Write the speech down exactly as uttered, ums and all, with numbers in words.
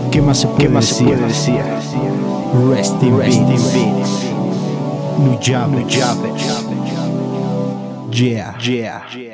¿Qué más se puede, ¿Qué más se decir? puede decir? Rest in Rest in peace. peace. Nujabes. Nujabes. Yeah. Yeah.